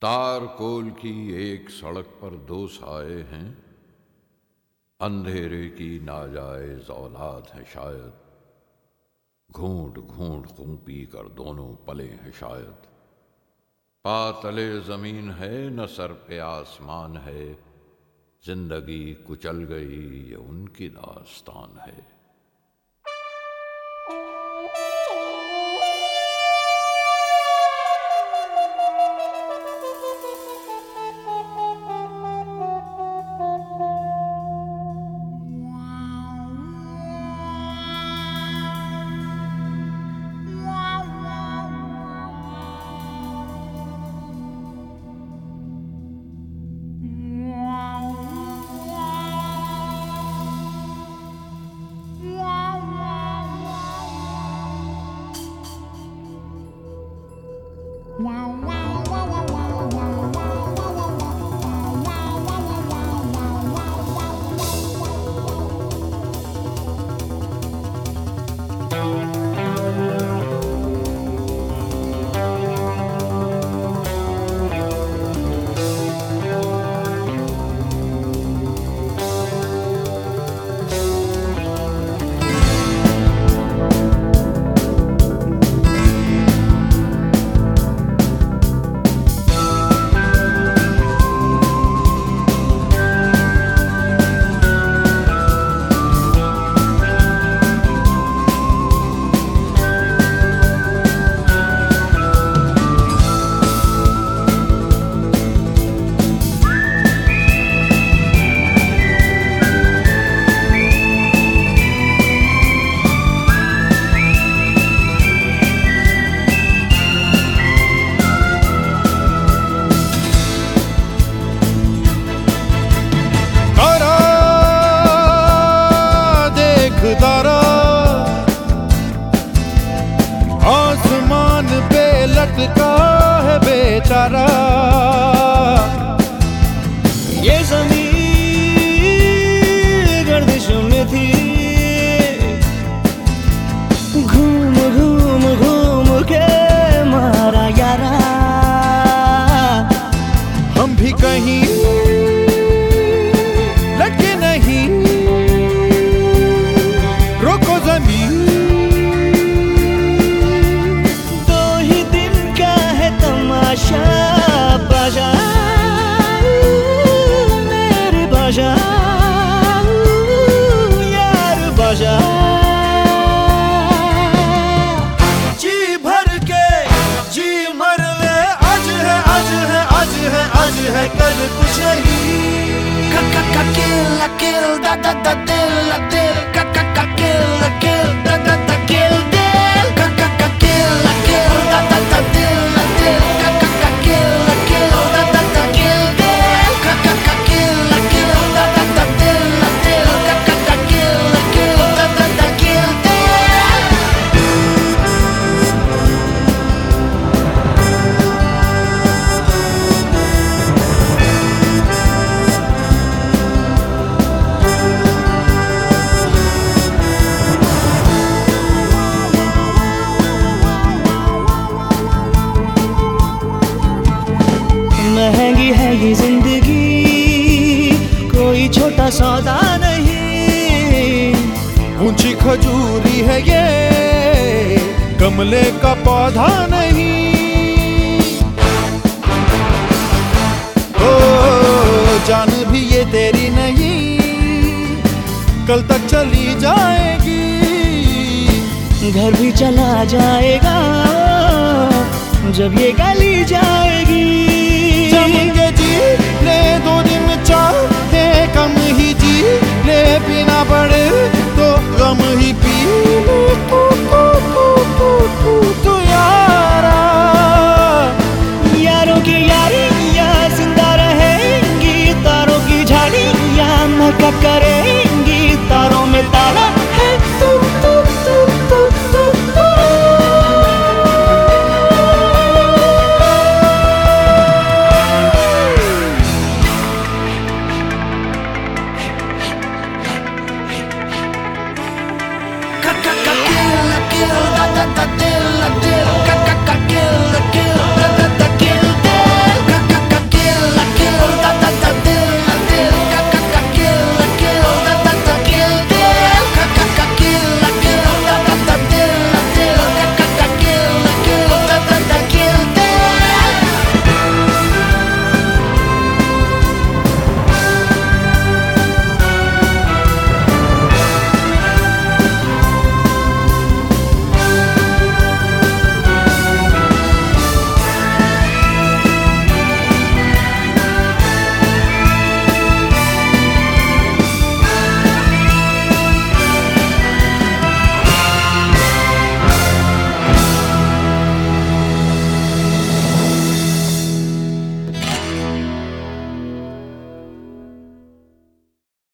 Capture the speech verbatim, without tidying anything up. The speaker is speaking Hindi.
तारकोल की एक सड़क पर दो साए हैं, अंधेरे की नाजायज औलाद है शायद। घूंट घूंट खूं पी कर दोनों पले हैं शायद। पातले जमीन है न सर पे आसमान है, जिंदगी कुचल गई ये उनकी दास्तान है। आसमान पे लटका है बेचारा, ये ज़मीन गर्दिश में थी, घूम घूम घूम के मारा यारा। हम भी कहीं लटके नहीं, रोको जमीन। बाजा मेरे बाजा यार बाजा, जी भर के जी मर ले। आज है आज है आज है आज है कल कुछ नहीं। का का किल किल दा दा दा दिल दिल का का का किल किल दा दा दा किल दिल का का का किल किल दा दा दा दिल दिल का का का किल किल दा दा दा किल दिल का का का किल किल दा दा दा दिल दिल का का का किल किल दा दा दा किल महंगी है ये जिंदगी, कोई छोटा सौदा नहीं। ऊंची खजूरी है ये, गमले का पौधा नहीं। ओ जान भी ये तेरी नहीं, कल तक चली जाएगी। घर भी चला जाएगा जब ये गली जाएगी। जम के जी ले दो दिन चाहे कम ही जी ले, पीना पड़े तो गम ही पी ले। तू तू तू तू तू तू यारा, यारों की यारियां जिंदा रहेंगी, तारों की झाड़ियां महका करेंगी, तारों में ताला